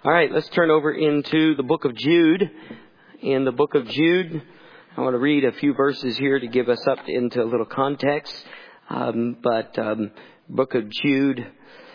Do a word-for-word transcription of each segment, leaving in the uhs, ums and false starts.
All right, let's turn over into the book of Jude. In the book of Jude, I want to read a few verses here to give us up into a little context. Um, but um, book of Jude,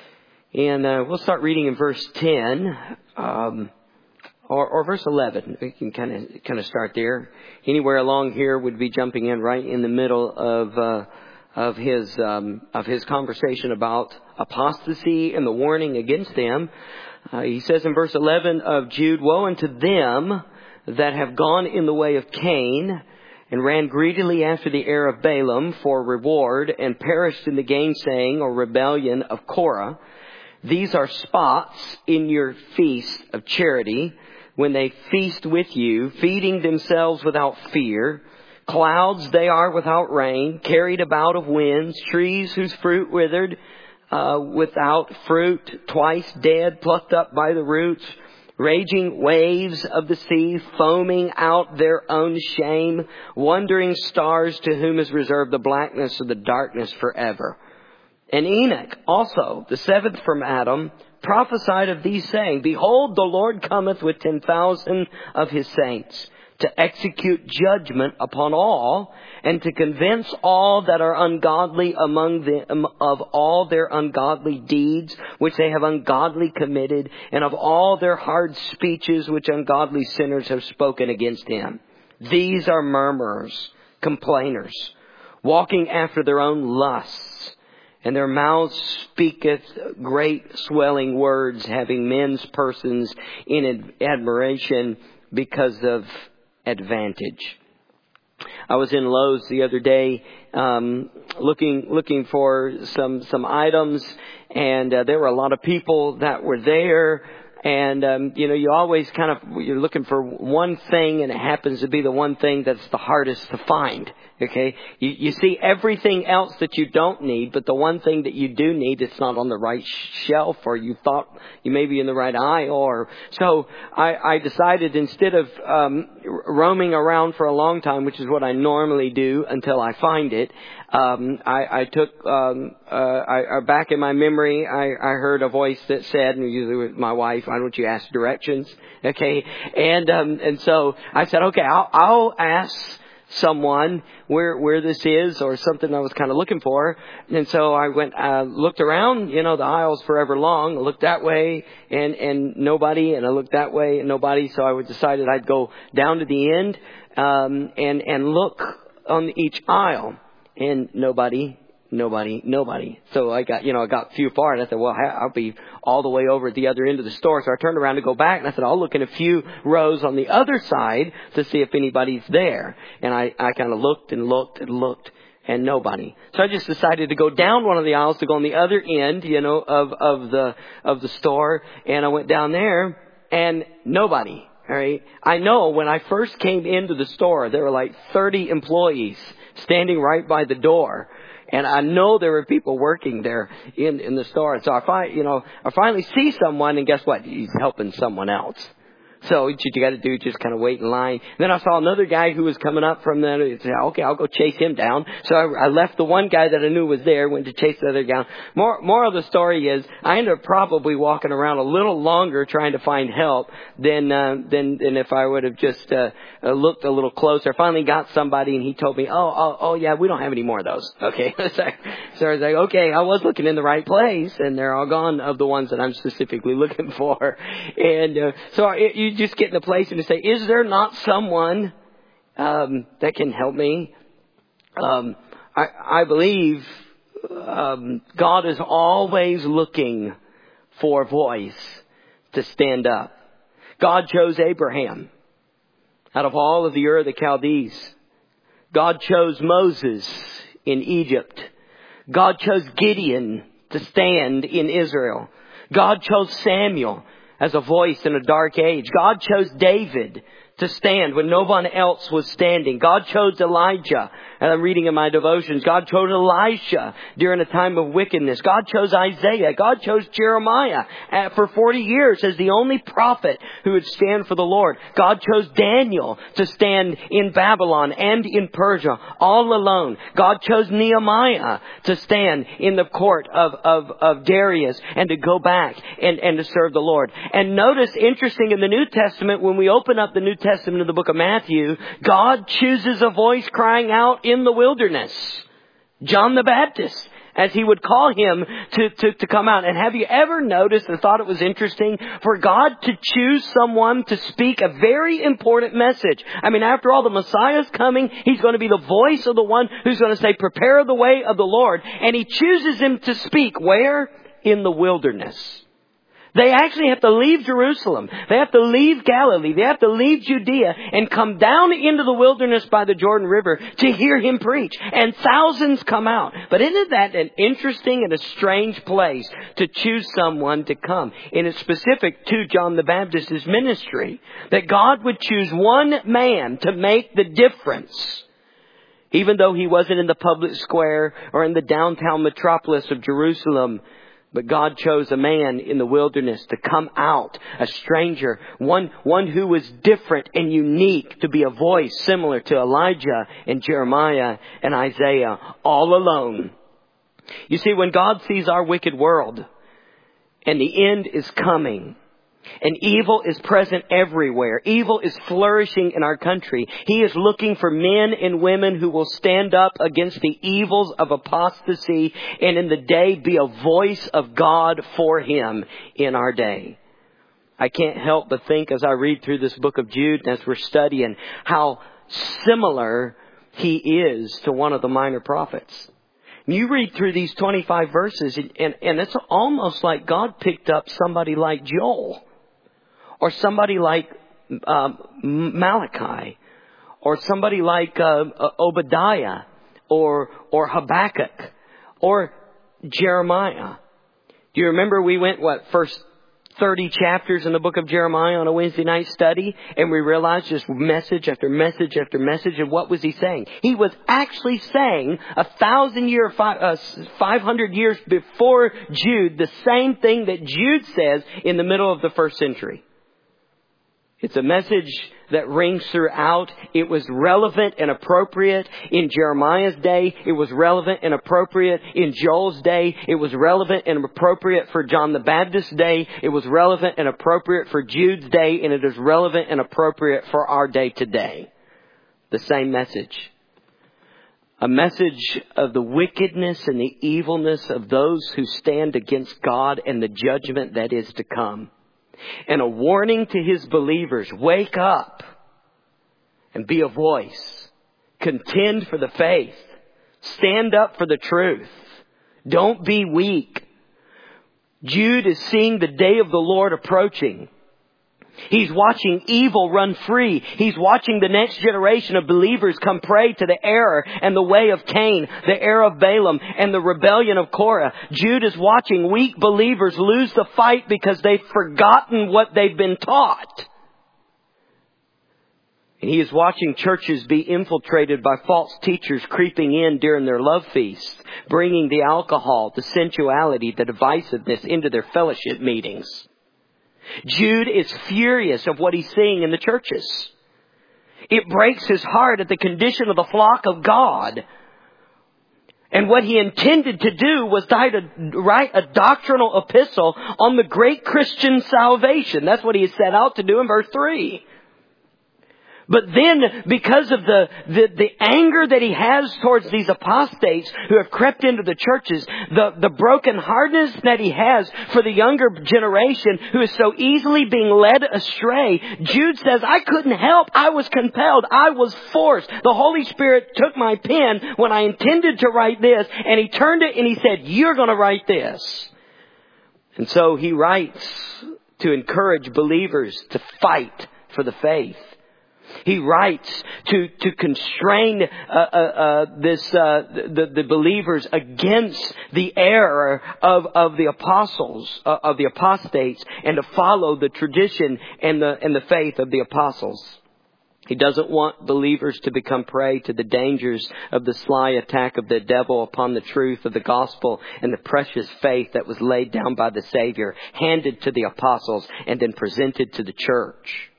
and uh, we'll start reading in verse ten um, or, or verse eleven. We can kind of kind of start there. Anywhere along here would be jumping in right in the middle of uh, of his um, of his conversation about apostasy and the warning against them. Uh, he says in verse eleven of Jude, "Woe unto them that have gone in the way of Cain, and ran greedily after the heir of Balaam for reward, and perished in the gainsaying or rebellion of Korah. These are spots in your feast of charity, when they feast with you, feeding themselves without fear. Clouds they are without rain, carried about of winds, trees whose fruit withered, Uh, without fruit, twice dead, plucked up by the roots, raging waves of the sea, foaming out their own shame, wandering stars to whom is reserved the blackness of the darkness forever. And Enoch, also the seventh from Adam, prophesied of these, saying, Behold, the Lord cometh with ten thousand of his saints, to execute judgment upon all, and to convince all that are ungodly among them of all their ungodly deeds which they have ungodly committed, and of all their hard speeches which ungodly sinners have spoken against him. These are murmurers, complainers, walking after their own lusts, and their mouths speaketh great swelling words, having men's persons in admiration because of advantage." I was in Lowe's the other day, um, looking looking for some some items, and uh, there were a lot of people that were there. And um, you know, you always kind of you're looking for one thing, and it happens to be the one thing that's the hardest to find. Okay, you you see everything else that you don't need, but the one thing that you do need, it's not on the right shelf, or you thought you may be in the right aisle. Or so I, I decided, instead of um, roaming around for a long time, which is what I normally do until I find it, um, I, I took um, uh, I, I back in my memory, I, I heard a voice that said, and usually with my wife, "Why don't you ask directions?" Okay, and um, and so I said, "Okay, I'll, I'll ask someone where where this is," or something I was kind of looking for. And so I went, uh, looked around, you know, the aisle's forever long. I looked that way and, and nobody, and I looked that way and nobody. So I decided I'd go down to the end, um, and, and look on each aisle, and nobody, nobody, nobody. So I got, you know, I got few far, and I said, well, I'll be all the way over at the other end of the store. So I turned around to go back, and I said, I'll look in a few rows on the other side to see if anybody's there. And I, I kind of looked and looked and looked, and nobody. So I just decided to go down one of the aisles to go on the other end, you know, of, of the, of the store. And I went down there, and nobody. All right. I know when I first came into the store, there were like thirty employees standing right by the door. And I know there were people working there in, in the store. So I find, you know, I finally see someone, and guess what? He's helping someone else. So what you got to do is just kind of wait in line. Then I saw another guy who was coming up from there. I said, okay, I'll go chase him down. So I, I left the one guy that I knew was there, went to chase the other down. More, more of the story is I ended up probably walking around a little longer trying to find help than, uh, than, than if I would have just, uh, uh, looked a little closer. I finally got somebody, and he told me, oh, oh, oh yeah, we don't have any more of those. Okay. So I was like, okay, I was looking in the right place, and they're all gone of the ones that I'm specifically looking for. And, uh, so it, you just get in a place and you say, is there not someone um, that can help me? Um, I, I believe um, God is always looking for a voice to stand up. God chose Abraham out of all of the Ur of the Chaldees. God chose Moses in Egypt. God chose Gideon to stand in Israel. God chose Samuel as a voice in a dark age. God chose David to stand when no one else was standing. God chose Elijah And I'm reading in my devotions, God chose Elisha during a time of wickedness. God chose Isaiah. God chose Jeremiah for forty years as the only prophet who would stand for the Lord. God chose Daniel to stand in Babylon and in Persia all alone. God chose Nehemiah to stand in the court of, of, of Darius and to go back and, and to serve the Lord. And notice, interesting, in the New Testament, when we open up the New Testament in the book of Matthew, God chooses a voice crying out in the wilderness. John the Baptist, as he would call him to, to, to come out. And have you ever noticed and thought it was interesting for God to choose someone to speak a very important message? I mean, after all, the Messiah's coming. He's going to be the voice of the one who's going to say, prepare the way of the Lord. And he chooses him to speak where? In the wilderness. They actually have to leave Jerusalem. They have to leave Galilee. They have to leave Judea and come down into the wilderness by the Jordan River to hear him preach. And thousands come out. But isn't that an interesting and a strange place to choose someone to come? And it's specific to John the Baptist's ministry, that God would choose one man to make the difference. Even though he wasn't in the public square or in the downtown metropolis of Jerusalem, but God chose a man in the wilderness to come out, a stranger, one, one who was different and unique, to be a voice similar to Elijah and Jeremiah and Isaiah, all alone. You see, when God sees our wicked world and the end is coming, and evil is present everywhere, evil is flourishing in our country, He is looking for men and women who will stand up against the evils of apostasy and in the day be a voice of God for Him in our day. I can't help but think as I read through this book of Jude and as we're studying how similar he is to one of the minor prophets. You read through these twenty-five verses and, and it's almost like God picked up somebody like Joel, or somebody like um, Malachi, or somebody like uh, Obadiah, or or Habakkuk, or Jeremiah. Do you remember we went, what, first thirty chapters in the book of Jeremiah on a Wednesday night study, and we realized just message after message after message. And what was he saying? He was actually saying a thousand year, five, uh, five hundred years before Jude, the same thing that Jude says in the middle of the first century. It's a message that rings throughout. It was relevant and appropriate in Jeremiah's day. It was relevant and appropriate in Joel's day. It was relevant and appropriate for John the Baptist's day. It was relevant and appropriate for Jude's day. And it is relevant and appropriate for our day today. The same message. A message of the wickedness and the evilness of those who stand against God and the judgment that is to come. And a warning to his believers, wake up and be a voice. Contend for the faith. Stand up for the truth. Don't be weak. Jude is seeing the day of the Lord approaching. He's watching evil run free. He's watching the next generation of believers come prey to the error and the way of Cain, the error of Balaam, and the rebellion of Korah. Jude is watching weak believers lose the fight because they've forgotten what they've been taught. And he is watching churches be infiltrated by false teachers creeping in during their love feasts, bringing the alcohol, the sensuality, the divisiveness into their fellowship meetings. Jude is furious of what he's seeing in the churches. It breaks his heart at the condition of the flock of God. And what he intended to do was to write a doctrinal epistle on the great Christian salvation. That's what he set out to do in verse three. But then, because of the, the, the anger that he has towards these apostates who have crept into the churches, the, the brokenheartedness that he has for the younger generation who is so easily being led astray, Jude says, I couldn't help. I was compelled. I was forced. The Holy Spirit took my pen when I intended to write this, and he turned it and he said, you're going to write this. And so he writes to encourage believers to fight for the faith. He writes to, to constrain uh, uh, uh, this uh, the, the believers against the error of, of the apostles, uh, of the apostates, and to follow the tradition and the, and the faith of the apostles. He doesn't want believers to become prey to the dangers of the sly attack of the devil upon the truth of the gospel and the precious faith that was laid down by the Savior, handed to the apostles, and then presented to the church.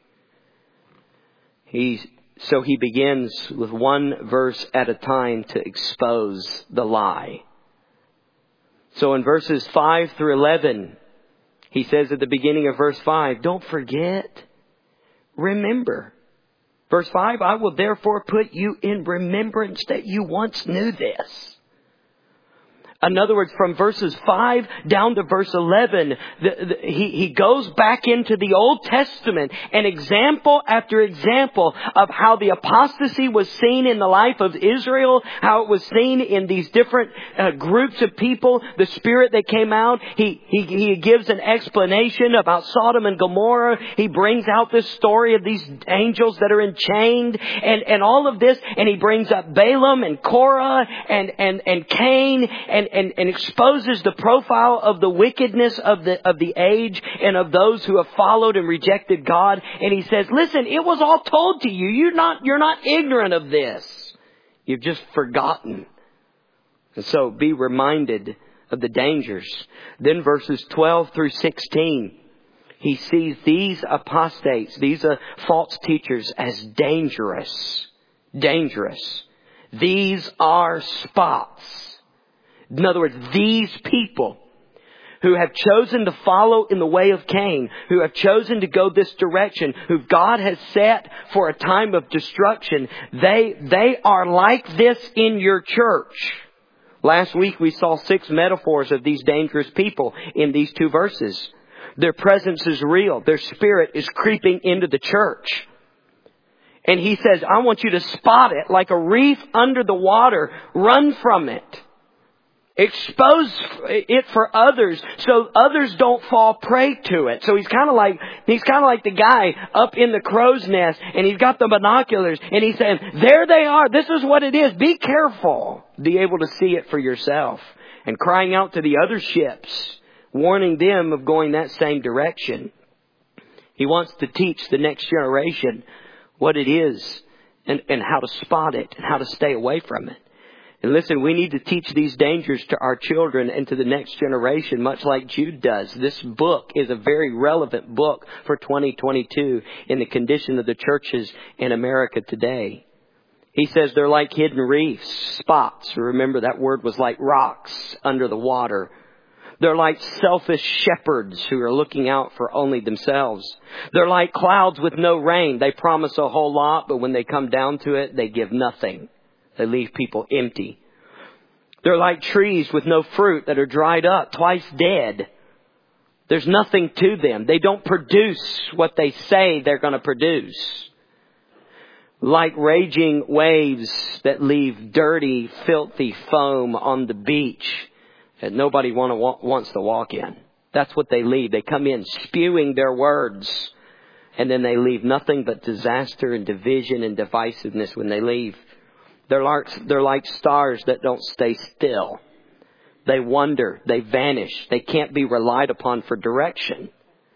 He, so he begins with one verse at a time to expose the lie. So in verses five through eleven, he says at the beginning of verse five, don't forget, remember. Verse five, I will therefore put you in remembrance that you once knew this. In other words, from verses five down to verse eleven, the, the, he, he goes back into the Old Testament and example after example of how the apostasy was seen in the life of Israel, how it was seen in these different uh, groups of people, the spirit that came out. He, he, he gives an explanation about Sodom and Gomorrah. He brings out this story of these angels that are enchained and, and all of this. And he brings up Balaam and Korah and, and, and Cain and And, and exposes the profile of the wickedness of the of the age and of those who have followed and rejected God. And he says, listen, it was all told to you. You're not, you're not ignorant of this. You've just forgotten. And so be reminded of the dangers. Then verses twelve through sixteen, he sees these apostates, these uh, false teachers as dangerous. Dangerous. These are spots. In other words, these people who have chosen to follow in the way of Cain, who have chosen to go this direction, who God has set for a time of destruction, they, they are like this in your church. Last week we saw six metaphors of these dangerous people in these two verses. Their presence is real. Their spirit is creeping into the church. And he says, I want you to spot it like a reef under the water. Run from it. Expose it for others so others don't fall prey to it. So he's kind of like, he's kind of like the guy up in the crow's nest and he's got the binoculars and he's saying, there they are. This is what it is. Be careful. Be able to see it for yourself and crying out to the other ships, warning them of going that same direction. He wants to teach the next generation what it is and, and how to spot it and how to stay away from it. And listen, we need to teach these dangers to our children and to the next generation, much like Jude does. This book is a very relevant book for twenty twenty-two in the condition of the churches in America today. He says they're like hidden reefs, spots. Remember, that word was like rocks under the water. They're like selfish shepherds who are looking out for only themselves. They're like clouds with no rain. They promise a whole lot, but when they come down to it, they give nothing. They leave people empty. They're like trees with no fruit that are dried up, twice dead. There's nothing to them. They don't produce what they say they're going to produce. Like raging waves that leave dirty, filthy foam on the beach that nobody want to wa- wants to walk in. That's what they leave. They come in spewing their words, and then they leave nothing but disaster and division and divisiveness when they leave. They're like, they're like stars that don't stay still. They wander. They vanish. They can't be relied upon for direction.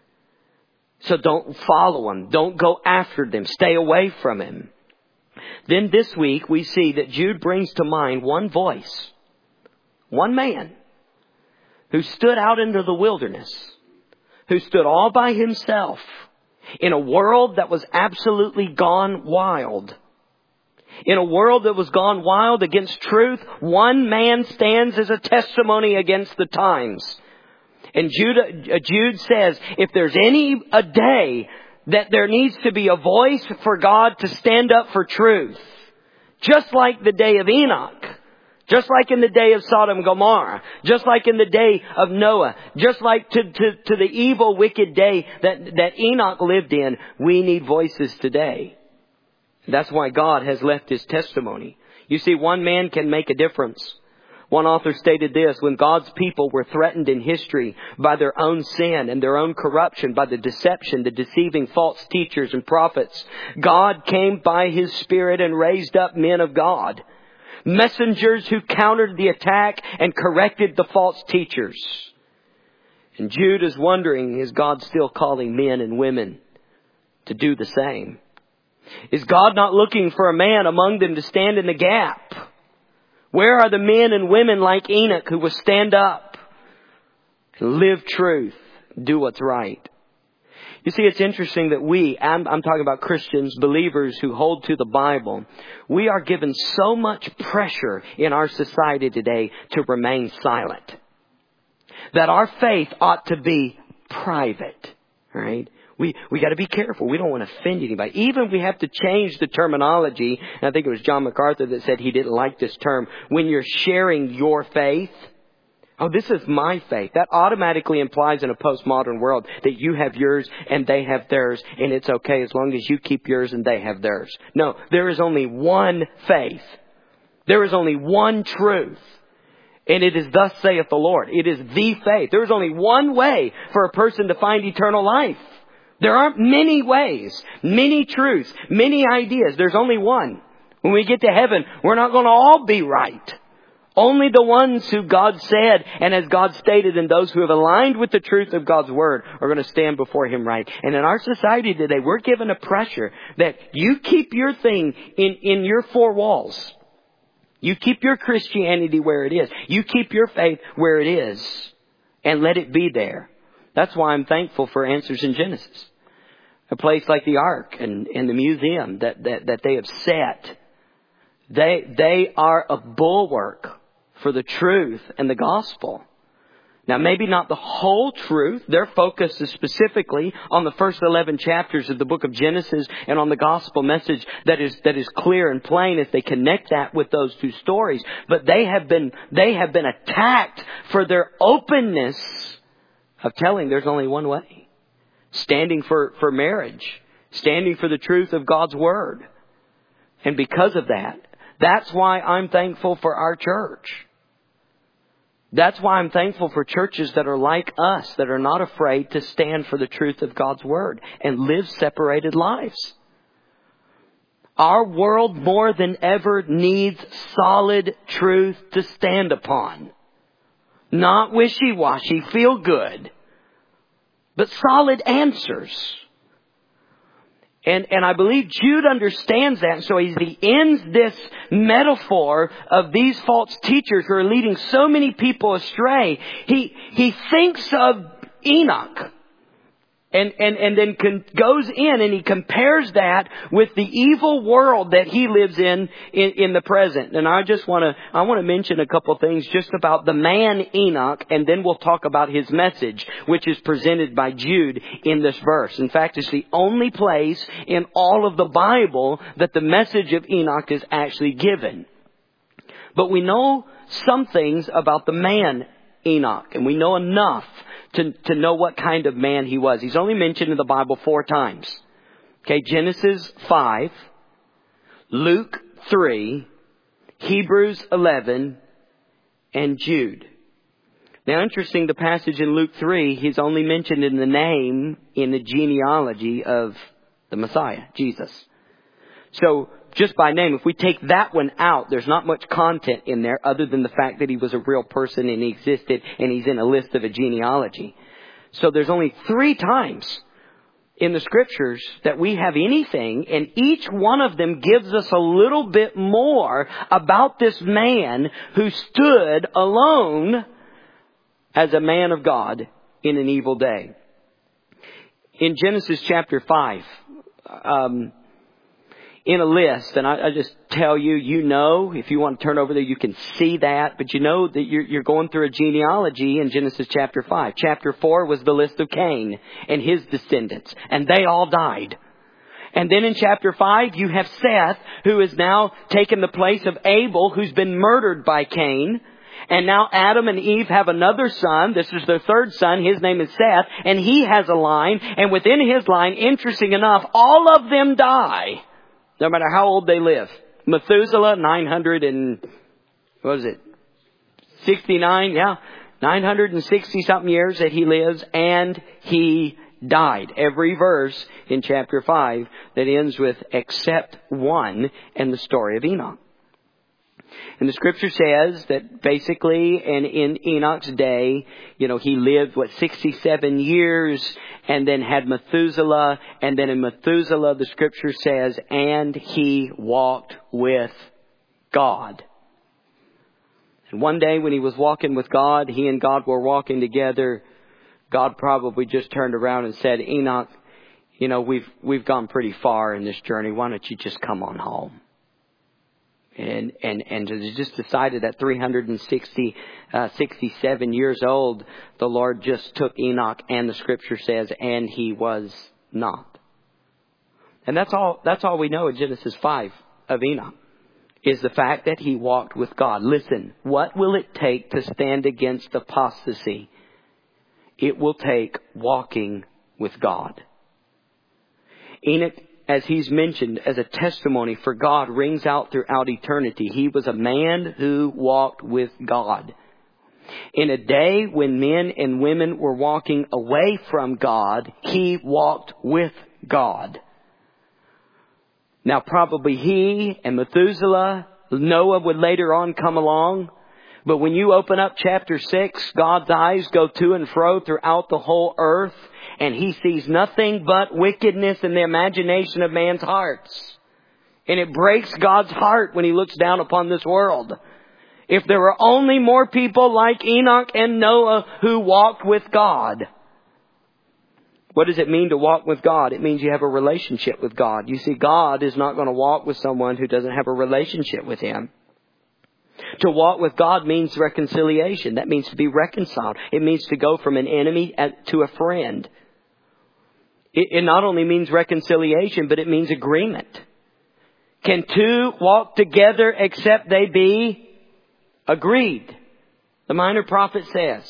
So don't follow them. Don't go after them. Stay away from him. Then this week we see that Jude brings to mind one voice. One man who stood out into the wilderness. Who stood all by himself in a world that was absolutely gone wild. In a world that was gone wild against truth, one man stands as a testimony against the times. And Jude, Jude says, if there's any a day that there needs to be a voice for God to stand up for truth, just like the day of Enoch, just like in the day of Sodom and Gomorrah, just like in the day of Noah, just like to, to, to the evil, wicked day that, that Enoch lived in, we need voices today. That's why God has left his testimony. You see, one man can make a difference. One author stated this: when God's people were threatened in history by their own sin and their own corruption, by the deception, the deceiving false teachers and prophets, God came by his Spirit and raised up men of God. Messengers who countered the attack and corrected the false teachers. And Jude is wondering, is God still calling men and women to do the same? Is God not looking for a man among them to stand in the gap? Where are the men and women like Enoch who will stand up and live truth, do what's right? You see, it's interesting that we, I'm, I'm talking about Christians, believers who hold to the Bible, we are given so much pressure in our society today to remain silent. That our faith ought to be private, right? We, we got to be careful. We don't want to offend anybody. Even we have to change the terminology. And I think it was John MacArthur that said he didn't like this term. When you're sharing your faith, oh, this is my faith. That automatically implies in a postmodern world that you have yours and they have theirs, and it's okay as long as you keep yours and they have theirs. No, there is only one faith. There is only one truth. And it is thus saith the Lord. It is the faith. There is only one way for a person to find eternal life. There aren't many ways, many truths, many ideas. There's only one. When we get to heaven, we're not going to all be right. Only the ones who God said and as God stated, and those who have aligned with the truth of God's Word are going to stand before Him right. And in our society today, we're given a pressure that you keep your thing in, in your four walls. You keep your Christianity where it is. You keep your faith where it is. And let it be there. That's why I'm thankful for Answers in Genesis. A place like the Ark and, and the museum that, that, that they have set. They, they are a bulwark for the truth and the gospel. Now, maybe not the whole truth. Their focus is specifically on the first eleven chapters of the book of Genesis and on the gospel message that is, that is clear and plain as they connect that with those two stories. But they have been, they have been attacked for their openness of telling there's only one way. Standing for, for marriage. Standing for the truth of God's Word. And because of that, that's why I'm thankful for our church. That's why I'm thankful for churches that are like us, that are not afraid to stand for the truth of God's Word and live separated lives. Our world more than ever needs solid truth to stand upon. Not wishy-washy, feel good, but solid answers. And, and I believe Jude understands that. So he ends this metaphor of these false teachers who are leading so many people astray. He, he thinks of Enoch. And, and, and then con- goes in and he compares that with the evil world that he lives in, in, in the present. And I just want to, I want to mention a couple things just about the man Enoch, and then we'll talk about his message, which is presented by Jude in this verse. In fact, it's the only place in all of the Bible that the message of Enoch is actually given. But we know some things about the man Enoch, and we know enough to, to know what kind of man he was. He's only mentioned in the Bible four times. Okay, Genesis five, Luke three, Hebrews eleven, and Jude. Now, interesting, the passage in Luke three, he's only mentioned in the name in the genealogy of the Messiah, Jesus. So, just by name, if we take that one out, there's not much content in there other than the fact that he was a real person and he existed and he's in a list of a genealogy. So there's only three times in the Scriptures that we have anything, and each one of them gives us a little bit more about this man who stood alone as a man of God in an evil day. In Genesis chapter five, um, in a list, and I, I just tell you, you know, if you want to turn over there, you can see that. But you know that you're, you're going through a genealogy in Genesis chapter five. Chapter four was the list of Cain and his descendants, and they all died. And then in chapter five, you have Seth, who has now taken the place of Abel, who's been murdered by Cain. And now Adam and Eve have another son. This is their third son. His name is Seth. And he has a line. And within his line, interesting enough, all of them die. No matter how old they live. Methuselah, nine hundred and, what was it? sixty-nine, yeah. nine hundred sixty something years that he lives, and he died. Every verse in chapter five that ends with except one, and the story of Enoch. And the scripture says that basically, and in Enoch's day, you know, he lived, what, sixty-seven years, and then had Methuselah, and then in Methuselah, the scripture says, and he walked with God. And one day when he was walking with God, he and God were walking together, God probably just turned around and said, Enoch, you know, we've we've gone pretty far in this journey. Why don't you just come on home? And and and just decided at three hundred sixty, uh, sixty-seven years old, the Lord just took Enoch, and the scripture says, and he was not. And that's all. That's all we know in Genesis five of Enoch, is the fact that he walked with God. Listen, what will it take to stand against apostasy? It will take walking with God. Enoch, as he's mentioned, as a testimony for God, rings out throughout eternity. He was a man who walked with God. In a day when men and women were walking away from God, he walked with God. Now, probably he and Methuselah, Noah would later on come along. But when you open up chapter six, God's eyes go to and fro throughout the whole earth, and he sees nothing but wickedness in the imagination of man's hearts. And it breaks God's heart when he looks down upon this world. If there were only more people like Enoch and Noah who walked with God. What does it mean to walk with God? It means you have a relationship with God. You see, God is not going to walk with someone who doesn't have a relationship with Him. To walk with God means reconciliation. That means to be reconciled. It means to go from an enemy to a friend. It, it not only means reconciliation, but it means agreement. Can two walk together except they be agreed? The minor prophet says.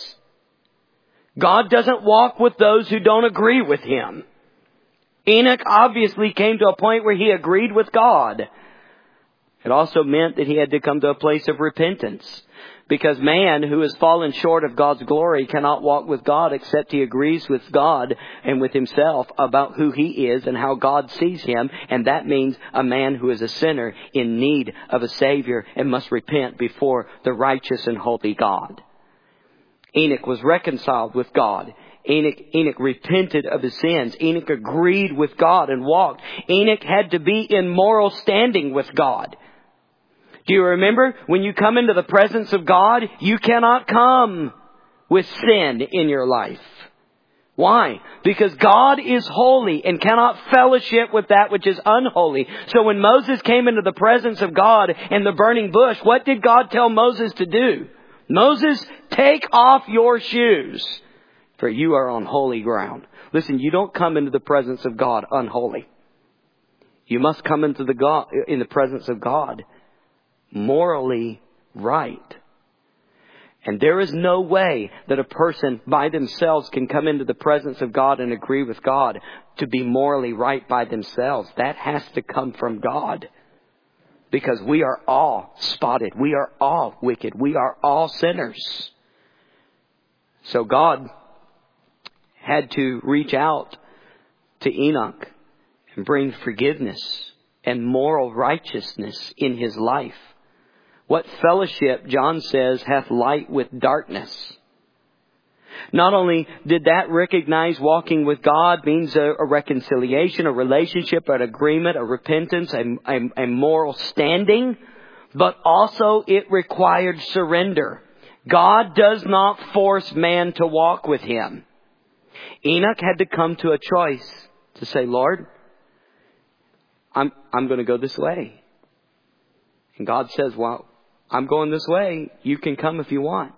God doesn't walk with those who don't agree with Him. Enoch obviously came to a point where he agreed with God. It also meant that he had to come to a place of repentance. Because man who has fallen short of God's glory cannot walk with God except he agrees with God and with himself about who he is and how God sees him. And that means a man who is a sinner in need of a Savior and must repent before the righteous and holy God. Enoch was reconciled with God. Enoch, Enoch repented of his sins. Enoch agreed with God and walked. Enoch had to be in moral standing with God. Do you remember when you come into the presence of God, you cannot come with sin in your life. Why? Because God is holy and cannot fellowship with that which is unholy. So when Moses came into the presence of God in the burning bush, what did God tell Moses to do? Moses, take off your shoes, for you are on holy ground. Listen, you don't come into the presence of God unholy. You must come into the God, in the presence of God morally right. And there is no way that a person by themselves can come into the presence of God and agree with God to be morally right by themselves. That has to come from God. Because we are all spotted. We are all wicked. We are all sinners. So God had to reach out to Enoch and bring forgiveness and moral righteousness in his life. What fellowship, John says, hath light with darkness? Not only did that recognize walking with God means a, a reconciliation, a relationship, an agreement, a repentance, a, a, a moral standing, but also it required surrender. God does not force man to walk with Him. Enoch had to come to a choice to say, Lord, I'm, I'm going to go this way. And God says, well, I'm going this way. You can come if you want.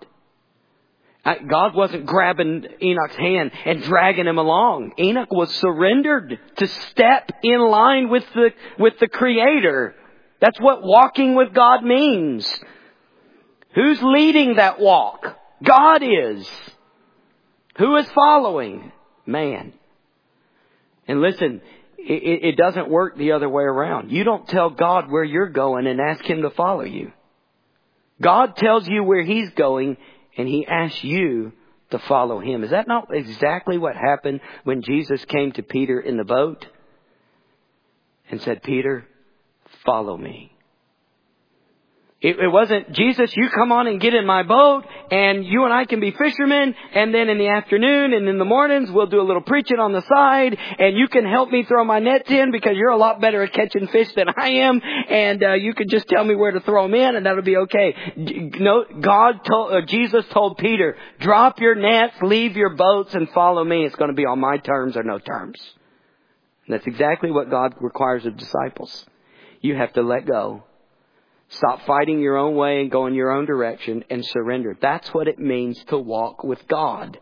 God wasn't grabbing Enoch's hand and dragging him along. Enoch was surrendered to step in line with the, with the Creator. That's what walking with God means. Who's leading that walk? God is. Who is following? Man. And listen, it, it doesn't work the other way around. You don't tell God where you're going and ask Him to follow you. God tells you where He's going and He asks you to follow Him. Is that not exactly what happened when Jesus came to Peter in the boat and said, Peter, follow me? It, it wasn't, Jesus, you come on and get in my boat and you and I can be fishermen, and then in the afternoon and in the mornings we'll do a little preaching on the side, and you can help me throw my nets in because you're a lot better at catching fish than I am, and uh, you can just tell me where to throw them in and that'll be okay. No, God told, uh, Jesus told Peter, drop your nets, leave your boats and follow me. It's going to be on my terms or no terms. And that's exactly what God requires of disciples. You have to let go. Stop fighting your own way and go in your own direction and surrender. That's what it means to walk with God.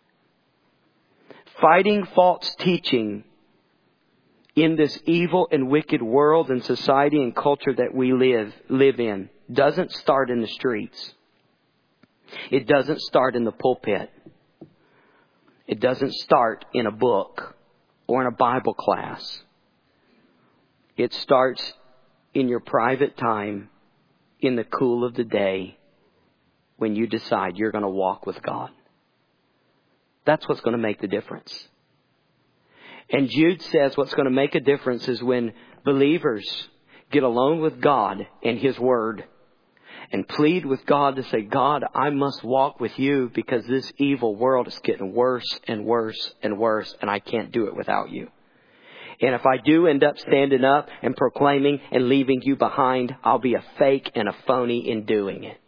Fighting false teaching in this evil and wicked world and society and culture that we live, live in doesn't start in the streets. It doesn't start in the pulpit. It doesn't start in a book or in a Bible class. It starts in your private time, in the cool of the day, when you decide you're going to walk with God. That's what's going to make the difference. And Jude says what's going to make a difference is when believers get alone with God and His Word and plead with God to say, God, I must walk with you because this evil world is getting worse and worse and worse, and I can't do it without you. And if I do end up standing up and proclaiming and leaving you behind, I'll be a fake and a phony in doing it.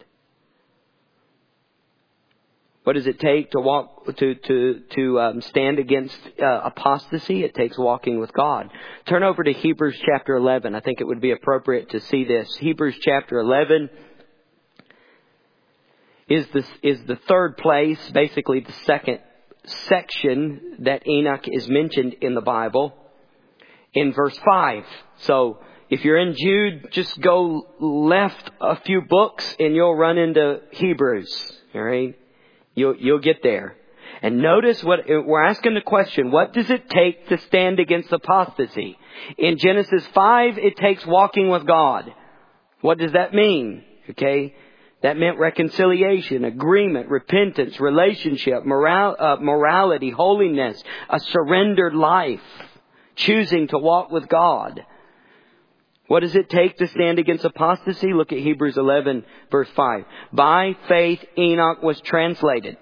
What does it take to walk to to to um, stand against uh, apostasy? It takes walking with God. Turn over to Hebrews chapter eleven. I think it would be appropriate to see this. Hebrews chapter eleven is the is the third place, basically the second section that Enoch is mentioned in the Bible. In verse five. So if you're in Jude, just go left a few books and you'll run into Hebrews. All right. You'll, you'll get there. And notice what we're asking the question. What does it take to stand against apostasy? In Genesis five, it takes walking with God. What does that mean? Okay. That meant reconciliation, agreement, repentance, relationship, moral, uh, morality, holiness, a surrendered life. Choosing to walk with God. What does it take to stand against apostasy? Look at Hebrews eleven verse five. By faith Enoch was translated.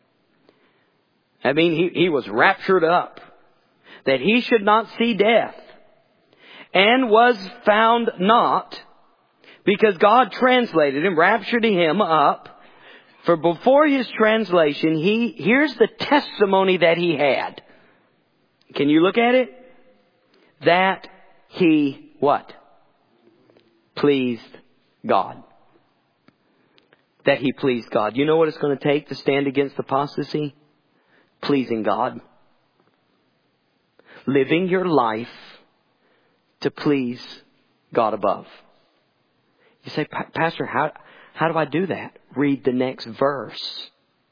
I mean, he, he was raptured up. That he should not see death. And was found not. Because God translated him, raptured him up. For before his translation, he here's the testimony that he had. Can you look at it? That he, what? Pleased God. That he pleased God. You know what it's going to take to stand against apostasy? Pleasing God. Living your life to please God above. You say, Pastor, how, how do I do that? Read the next verse.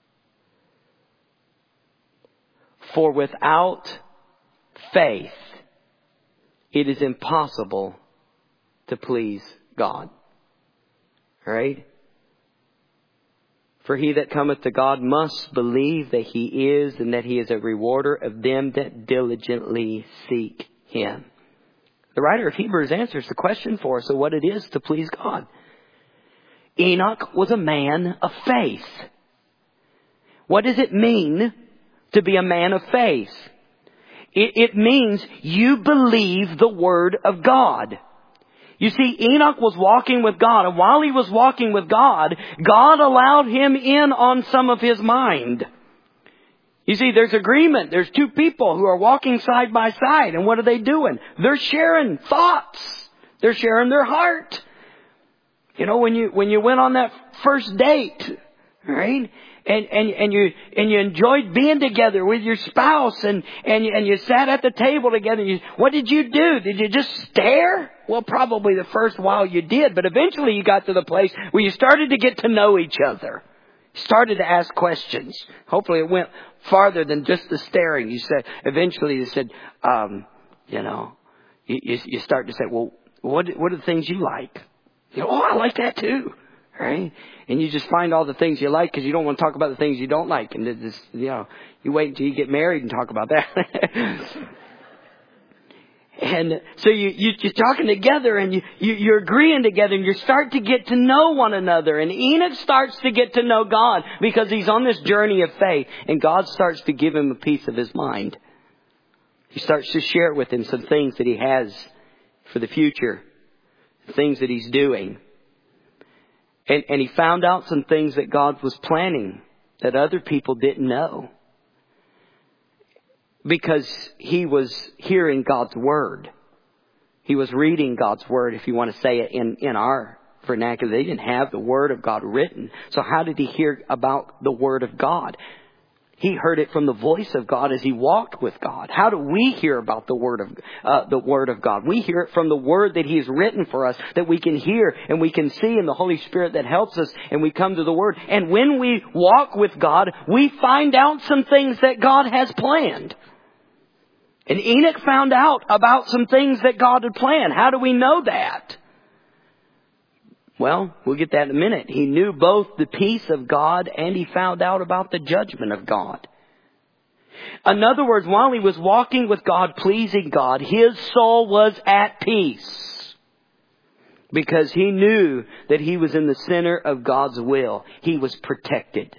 For without faith, it is impossible to please God. All right? For he that cometh to God must believe that he is, and that he is a rewarder of them that diligently seek him. The writer of Hebrews answers the question for us of what it is to please God. Enoch was a man of faith. What does it mean to be a man of faith? It, it means you believe the Word of God. You see, Enoch was walking with God, and while he was walking with God, God allowed him in on some of his mind. You see, there's agreement. There's two people who are walking side by side, and what are they doing? They're sharing thoughts. They're sharing their heart. You know, when you when you went on that first date, right? And, and, and you, and you enjoyed being together with your spouse, and, and, you, and you sat at the table together. And you, what did you do? Did you just stare? Well, probably the first while you did, but eventually you got to the place where you started to get to know each other. You started to ask questions. Hopefully it went farther than just the staring. You said, eventually you said, um, you know, you, you, you start to say, well, what, what are the things you like? You know, oh, I like that too. Right? And you just find all the things you like because you don't want to talk about the things you don't like. And it just, you know, you wait until you get married and talk about that. And so you, you, you're talking together and you, you, you're agreeing together and you start to get to know one another. And Enoch starts to get to know God because he's on this journey of faith. And God starts to give him a piece of his mind. He starts to share with him some things that he has for the future. Things that he's doing. And, and he found out some things that God was planning that other people didn't know. Because he was hearing God's Word. He was reading God's Word, if you want to say it in, in our vernacular. They didn't have the Word of God written. So how did he hear about the Word of God? He heard it from the voice of God as he walked with God. How do we hear about the Word of uh, the Word of God? We hear it from the Word that He has written for us, that we can hear and we can see, in the Holy Spirit that helps us, and we come to the Word. And when we walk with God, we find out some things that God has planned. And Enoch found out about some things that God had planned. How do we know that? Well, we'll get that in a minute. He knew both the peace of God and he found out about the judgment of God. In other words, while he was walking with God, pleasing God, his soul was at peace. Because he knew that he was in the center of God's will. He was protected.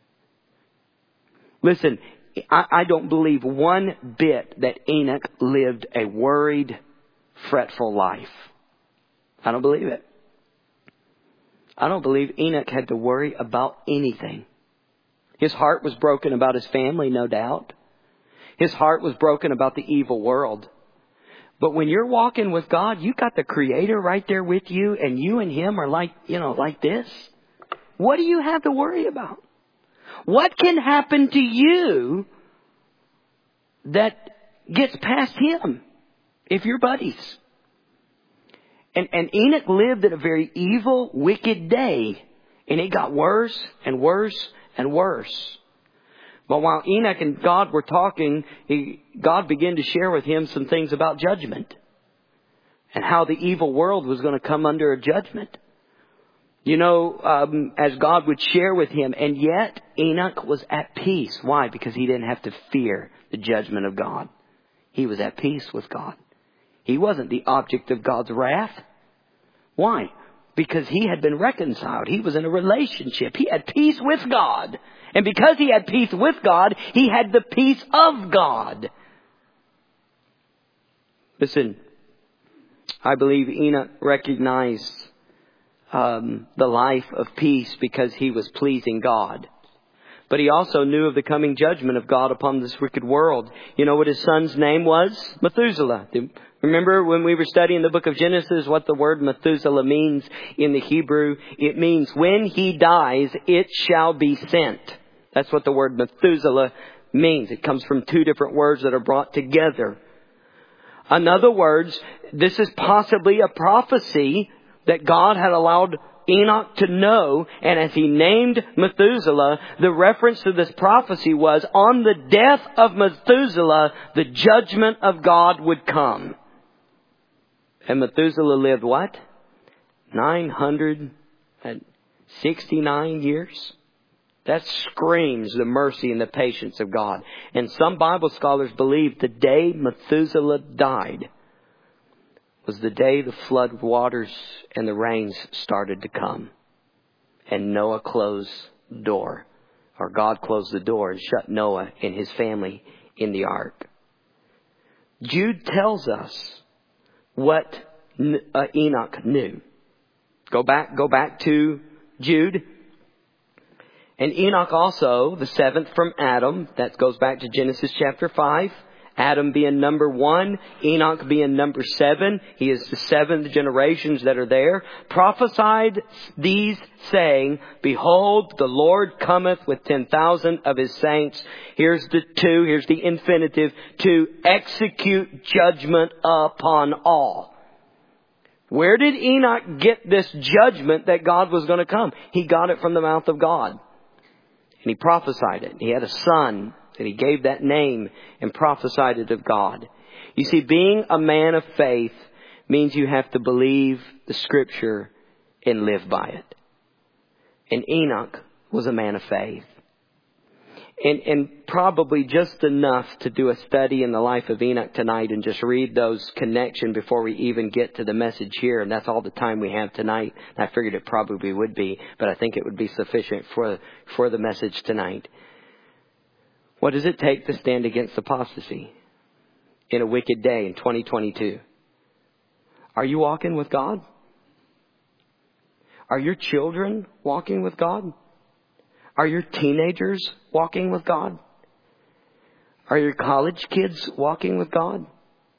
Listen, I, I don't believe one bit that Enoch lived a worried, fretful life. I don't believe it. I don't believe Enoch had to worry about anything. His heart was broken about his family, no doubt. His heart was broken about the evil world. But when you're walking with God, you got the Creator right there with you, and you and Him are like, you know, like this. What do you have to worry about? What can happen to you that gets past Him if you're buddies? And, and Enoch lived in a very evil, wicked day. And it got worse and worse and worse. But while Enoch and God were talking, he, God began to share with him some things about judgment. And how the evil world was going to come under a judgment. You know, um, as God would share with him. And yet Enoch was at peace. Why? Because he didn't have to fear the judgment of God. He was at peace with God. He wasn't the object of God's wrath. Why? Because he had been reconciled. He was in a relationship. He had peace with God. And because he had peace with God, he had the peace of God. Listen, I believe Enoch recognized um, the life of peace because he was pleasing God. But he also knew of the coming judgment of God upon this wicked world. You know what his son's name was? Methuselah. Remember when we were studying the book of Genesis, what the word Methuselah means in the Hebrew? It means when he dies, it shall be sent. That's what the word Methuselah means. It comes from two different words that are brought together. In other words, this is possibly a prophecy that God had allowed Enoch to know. And as he named Methuselah, the reference to this prophecy was on the death of Methuselah, the judgment of God would come. And Methuselah lived what? nine hundred sixty-nine years? That screams the mercy and the patience of God. And some Bible scholars believe the day Methuselah died was the day the flood waters and the rains started to come. And Noah closed the door. Or God closed the door and shut Noah and his family in the ark. Jude tells us what uh, Enoch knew. Go back, go back to Jude. And Enoch also, the seventh from Adam, that goes back to Genesis chapter five. Adam being number one, Enoch being number seven. He is the seventh generations that are there. Prophesied these saying, behold, the Lord cometh with ten thousand of his saints. Here's the two, here's the infinitive, to execute judgment upon all. Where did Enoch get this judgment that God was going to come? He got it from the mouth of God. And he prophesied it. He had a son. And he gave that name and prophesied it of God. You see, being a man of faith means you have to believe the Scripture and live by it. And Enoch was a man of faith. And, and probably just enough to do a study in the life of Enoch tonight and just read those connection before we even get to the message here. And that's all the time we have tonight. I figured it probably would be, but I think it would be sufficient for, for the message tonight. What does it take to stand against apostasy in a wicked day in twenty twenty-two? Are you walking with God? Are your children walking with God? Are your teenagers walking with God? Are your college kids walking with God?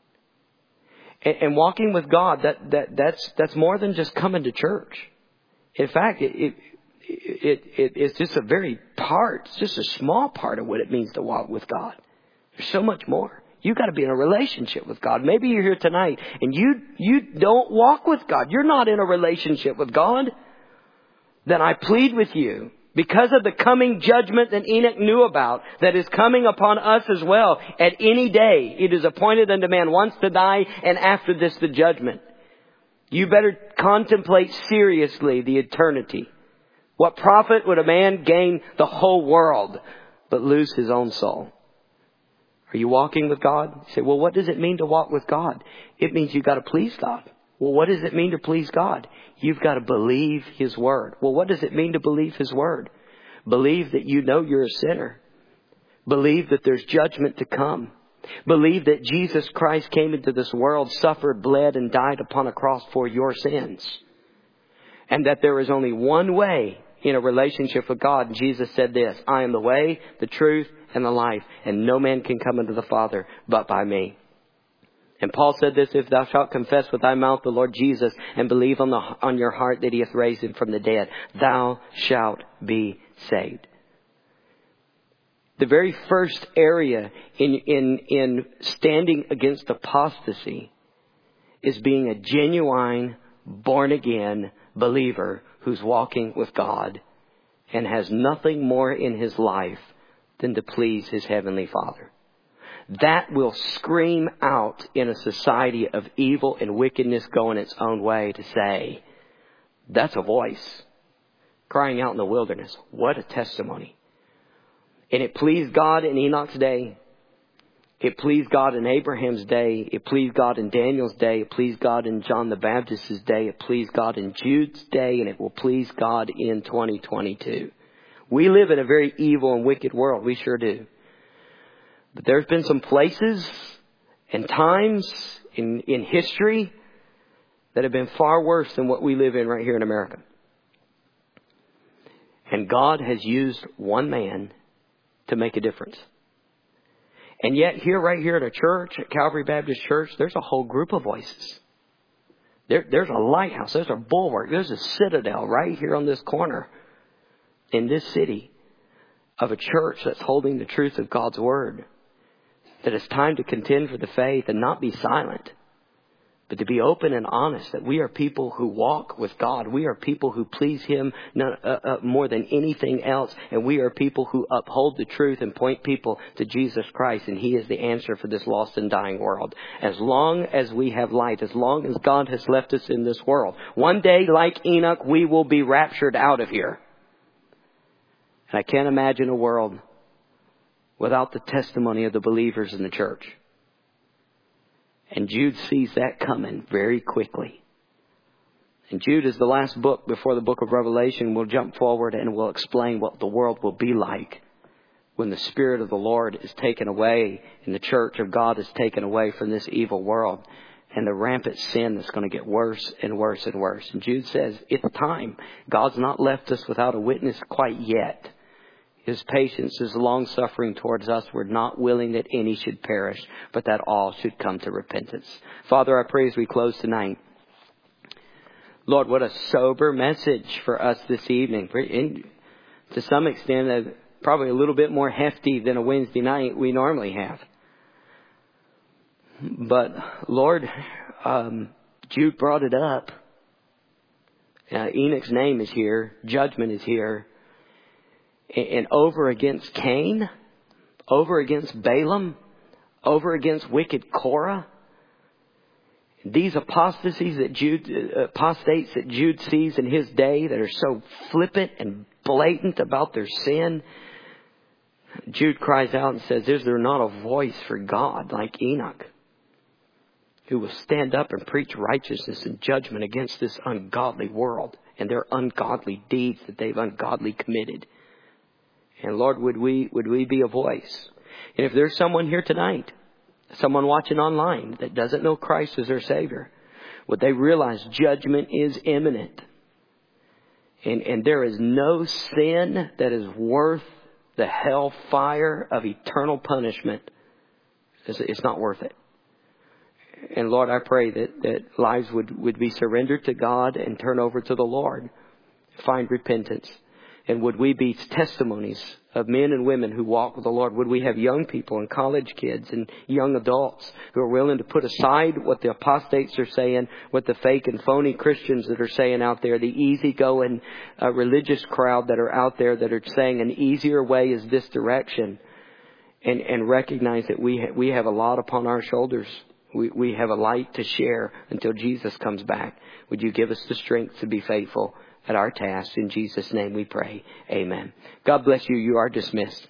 And, and walking with God, that, that, that's, that's more than just coming to church. In fact, it, it, it, it, it's just a very part, it's just a small part of what it means to walk with God. There's so much more. You've got to be in a relationship with God. Maybe you're here tonight and you, you don't walk with God. You're not in a relationship with God. Then I plead with you, because of the coming judgment that Enoch knew about, that is coming upon us as well. At any day, it is appointed unto man once to die, and after this the judgment. You better contemplate seriously the eternity. What profit would a man gain the whole world, but lose his own soul? Are you walking with God? You say, well, what does it mean to walk with God? It means you've got to please God. Well, what does it mean to please God? You've got to believe His Word. Well, what does it mean to believe His Word? Believe that you know you're a sinner. Believe that there's judgment to come. Believe that Jesus Christ came into this world, suffered, bled, and died upon a cross for your sins. And that there is only one way in a relationship with God. And Jesus said this, I am the way, the truth, and the life, and no man can come unto the Father but by me. And Paul said this, if thou shalt confess with thy mouth the Lord Jesus and believe on the on your heart that He hath raised Him from the dead, thou shalt be saved. The very first area in, in, in standing against apostasy is being a genuine, born-again believer who's walking with God and has nothing more in his life than to please his Heavenly Father. That will scream out in a society of evil and wickedness going its own way to say, that's a voice crying out in the wilderness. What a testimony. And it pleased God in Enoch's day. It pleased God in Abraham's day. It pleased God in Daniel's day. It pleased God in John the Baptist's day. It pleased God in Jude's day. And it will please God in twenty twenty-two. We live in a very evil and wicked world. We sure do. But there's been some places and times in, in history that have been far worse than what we live in right here in America. And God has used one man to make a difference. And yet here, right here at a church, at Calvary Baptist Church, there's a whole group of voices. There, there's a lighthouse. There's a bulwark. There's a citadel right here on this corner in this city of a church that's holding the truth of God's Word. That it's time to contend for the faith and not be silent, but to be open and honest that we are people who walk with God. We are people who please Him not, uh, uh, more than anything else. And we are people who uphold the truth and point people to Jesus Christ. And He is the answer for this lost and dying world. As long as we have light, as long as God has left us in this world, one day, like Enoch, we will be raptured out of here. And I can't imagine a world without the testimony of the believers in the church. And Jude sees that coming very quickly. And Jude is the last book before the book of Revelation. We'll jump forward and we'll explain what the world will be like when the Spirit of the Lord is taken away and the church of God is taken away from this evil world. And the rampant sin that's going to get worse and worse and worse. And Jude says, it's time. God's not left us without a witness quite yet. His patience is long-suffering towards us. We're not willing that any should perish, but that all should come to repentance. Father, I pray as we close tonight. Lord, what a sober message for us this evening. In, to some extent, uh, probably a little bit more hefty than a Wednesday night we normally have. But, Lord, um, Jude brought it up. Uh, Enoch's name is here. Judgment is here. And over against Cain, over against Balaam, over against wicked Korah. These apostasies that Jude, apostates that Jude sees in his day that are so flippant and blatant about their sin. Jude cries out and says, is there not a voice for God like Enoch, who will stand up and preach righteousness and judgment against this ungodly world and their ungodly deeds that they've ungodly committed? And Lord, would we, would we be a voice? And if there's someone here tonight, someone watching online that doesn't know Christ as their Savior, would they realize judgment is imminent? And, and there is no sin that is worth the hell fire of eternal punishment. It's, it's not worth it. And Lord, I pray that, that lives would, would be surrendered to God and turn over to the Lord. Find repentance. And would we be testimonies of men and women who walk with the Lord? Would we have young people and college kids and young adults who are willing to put aside what the apostates are saying, what the fake and phony Christians that are saying out there, the easygoing uh, religious crowd that are out there that are saying an easier way is this direction, and, and recognize that we ha- we have a lot upon our shoulders. We, we have a light to share until Jesus comes back. Would you give us the strength to be faithful at our task? In Jesus' name we pray. Amen. God bless you. You are dismissed.